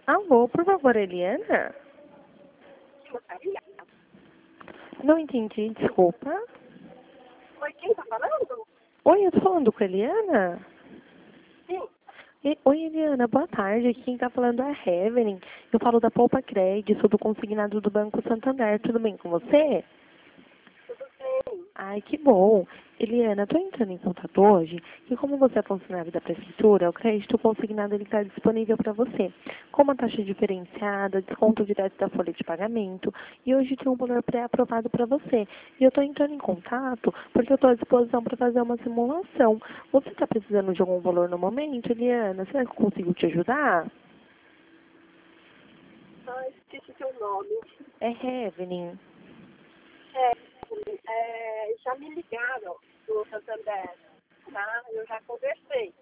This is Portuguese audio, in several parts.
Alô, por favor, Eliana? Não entendi, desculpa. Oi, quem tá falando? Oi, eu tô falando com a Eliana? Sim. Oi, Eliana, boa tarde. Aqui quem tá falando é a Evelyn. Eu falo da Poupa Crédito, do consignado do Banco Santander. Tudo bem com você? Tudo bem. Ai, que bom. Eliana, estou entrando em contato hoje e como você é funcionário da Prefeitura, o crédito consignado está disponível para você, com uma taxa diferenciada, desconto direto da folha de pagamento e hoje tem um valor pré-aprovado para você. E eu estou entrando em contato porque eu estou à disposição para fazer uma simulação. Você está precisando de algum valor no momento, Eliana? Será que eu consigo te ajudar? Ah, esqueci seu nome. É Evelyn. Já me ligaram do Santander, tá? Eu já conversei.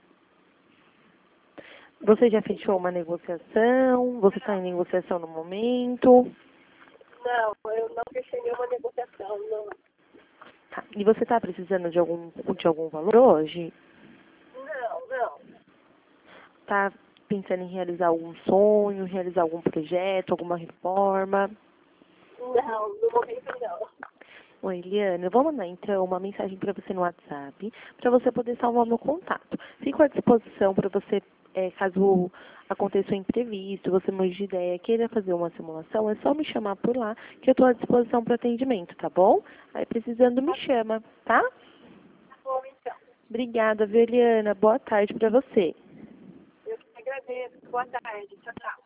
Você já fechou uma negociação? Você está em negociação no momento? Não, eu não fechei nenhuma negociação, não. Tá. E você está precisando de algum valor hoje? Não. Está pensando em realizar algum sonho, realizar algum projeto, alguma reforma? Não, no momento não. Oi, Eliana, eu vou mandar então uma mensagem para você no WhatsApp, para você poder salvar o meu contato. Fico à disposição para você, caso aconteça um imprevisto, você mude de ideia, queira fazer uma simulação, é só me chamar por lá, que eu estou à disposição para atendimento, tá bom? Aí precisando me chama, tá? Tá bom, então. Obrigada, viu, Eliana? Boa tarde para você. Eu que agradeço. Boa tarde. Tchau, tchau.